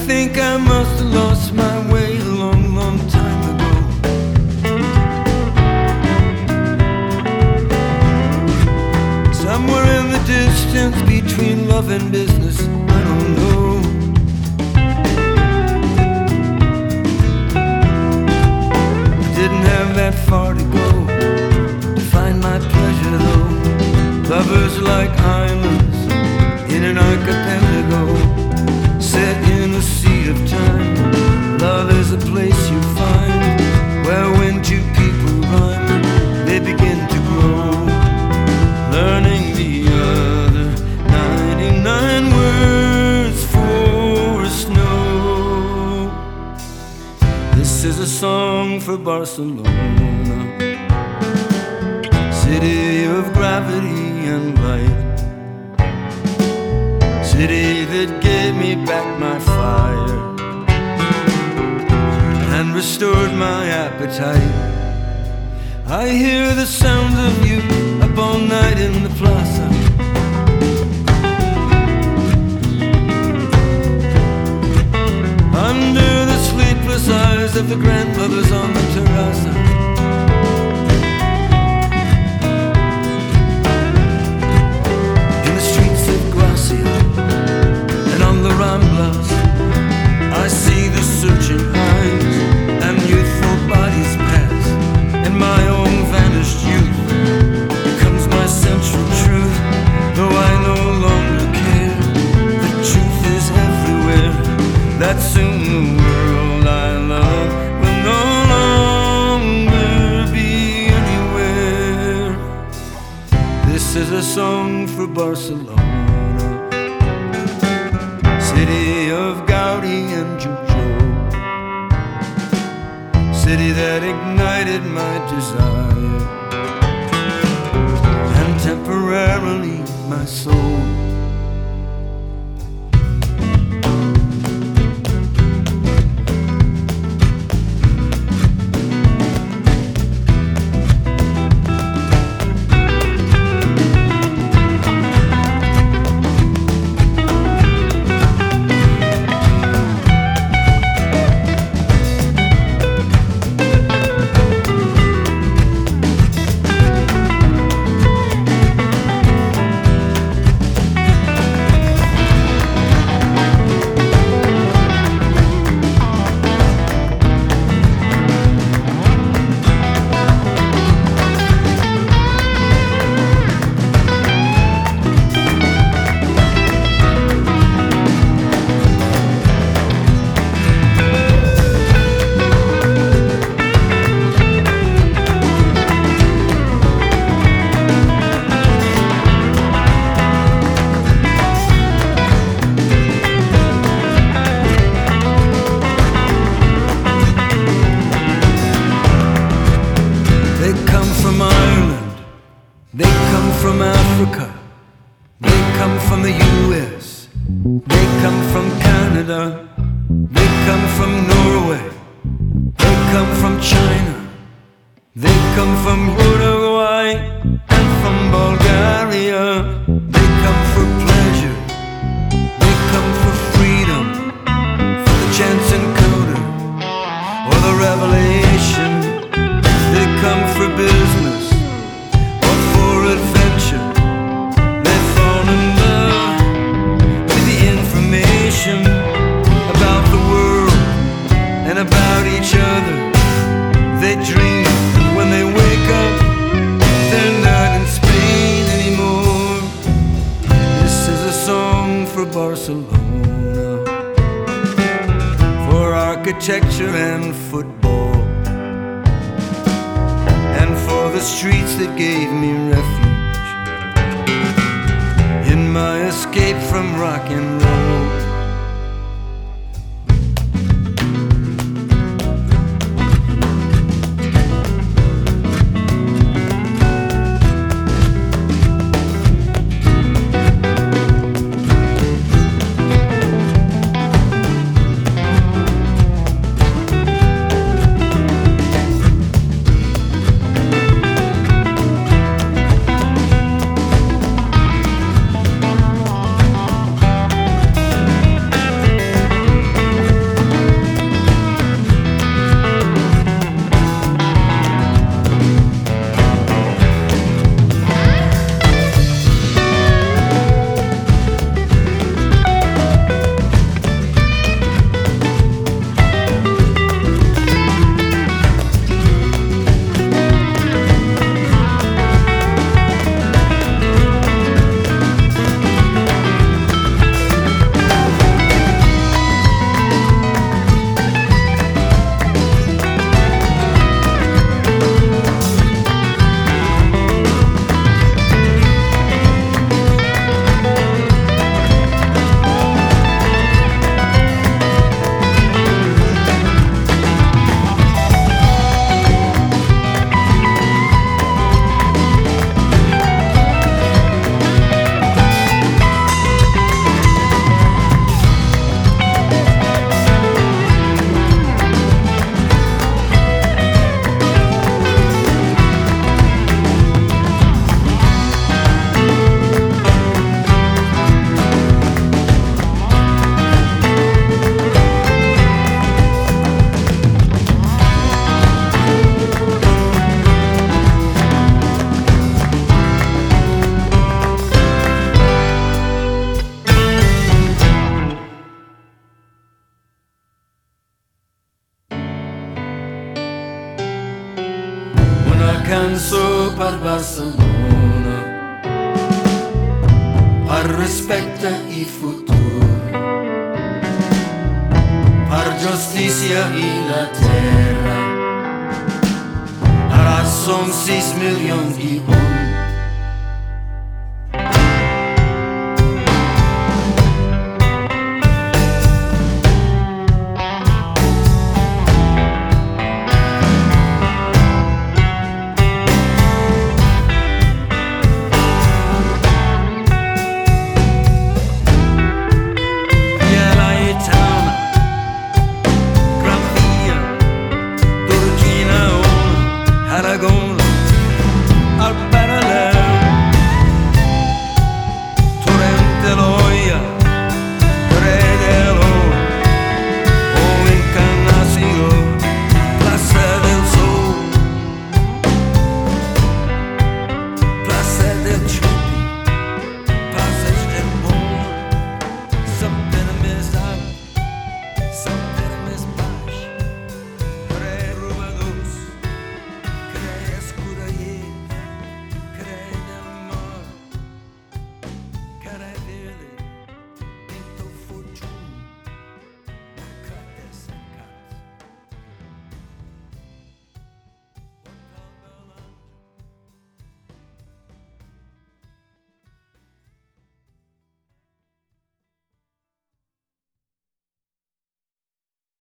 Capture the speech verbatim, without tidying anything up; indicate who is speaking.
Speaker 1: think I must have lost my way a long, long time ago. Somewhere in the distance between love and business, I don't know. I didn't have that far to go to find my pleasure though. Lovers like islands in an archipelago, set in a sea of time. Love is a place you find where when two people rhyme, they begin to grow, learning the other ninety-nine words for snow. This is a song for Barcelona, city of gravity and light, city that gave me back my fire and restored my appetite. I hear the sounds of you up all night in the plaza. Under the sleepless eyes of the grandmothers on the terraza. In the streets of Gracia and on the Ramblas, I see the searching eyes and youthful bodies pass, and my own vanished youth becomes my central truth. Though I no longer care, the truth is everywhere, that soon the world I love will no longer be anywhere. This is a song for Barcelona, city of Gaudi and Jujo, city that ignited my desire and temporarily my soul. They come from Africa, they come from the U S, they come from Canada, they come from Norway, they come from China, they come from Uruguay and from Bulgaria. They come for pleasure, they come for freedom, for the chance encounter or the revelation. They come for business, adventure. They fall in love with the information about the world and about each other. They dream when they wake up, they're not in Spain anymore. This is a song for Barcelona, for architecture and football, and for the streets that gave me refuge in my escape from rock and roll. per Barcelona, per respecte i futur, per justícia i la terra. Ara som sis milions i un